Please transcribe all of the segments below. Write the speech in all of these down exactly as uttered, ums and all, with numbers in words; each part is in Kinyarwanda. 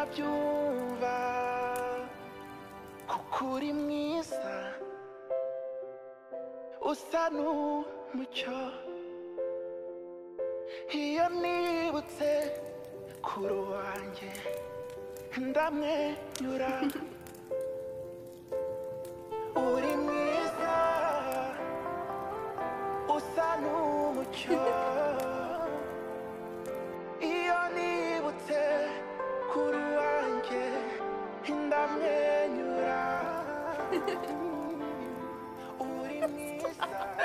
nabyumva kuko uri mwiza usa n'umucyo iyo nibutse kuri wanjye ndamwenyura uri mwiza usa n'umucyo iyo nibutse kuri wanjye ndamwenyura uri mwiza.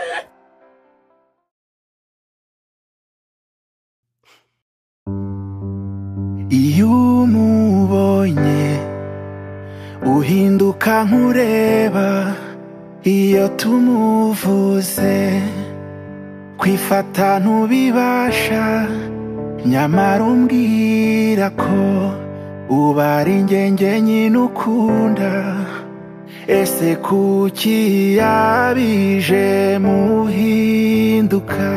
Iyo umubonye uhinduka nkureba, iyo tumuvuze kwifata ntubibasha, nyamara umbwira ko uba ari njye njyenyine ukunda. Ese kuki yabije muhinduka?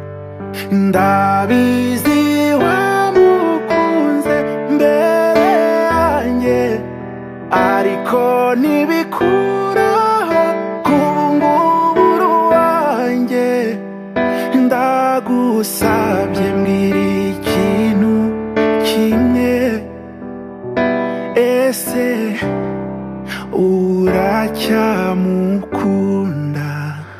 Ndabizi wamukunze mbere yanjye, ariko ntibikuraho kuba ngubu wanjye. Ndagusabye mbwira ikintu kimwe, ese uracyamukunda?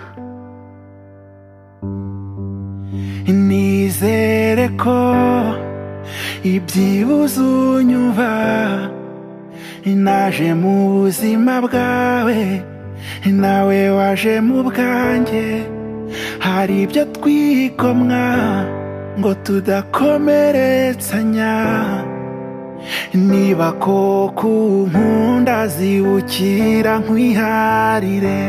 Nizere ko ibyibuze unyumva, naje mu buzima bwawe nawe waje mu bwanjye. Hari ibyo twigomwa ngo tudakomeretsanya, niba koko unkunda zibukira nkwiharire.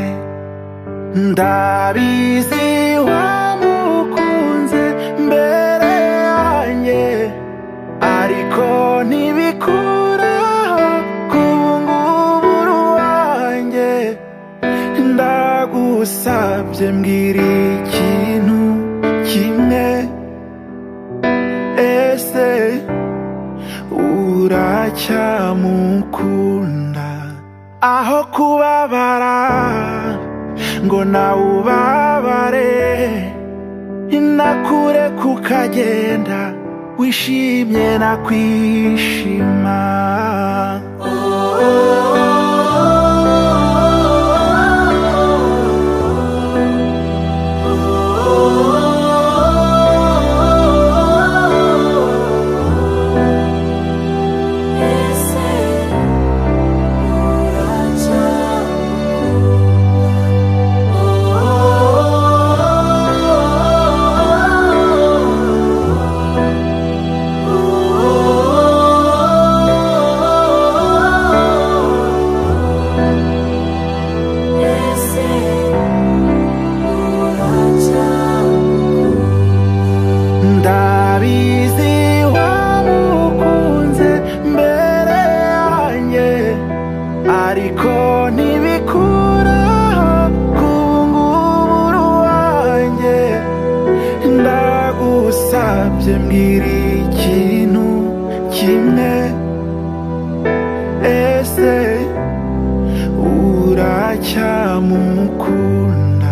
Ndabizi wamukunze mbere yanjye, ariko ntibikuraho kuba ngubu wanjye. Ndagusabye mbwira ikintu kimwe, ese uracyamukunda? Aho kubabara ngo nawe ubabare, nakure kukagenda wishimye nakwishima. Ndabizi wamukunze mbere yanjye, ariko ntibikuraho kuba ngubu wanjye. Ndagusabye mbwira ikintu kimwe, ese uracyamukunda?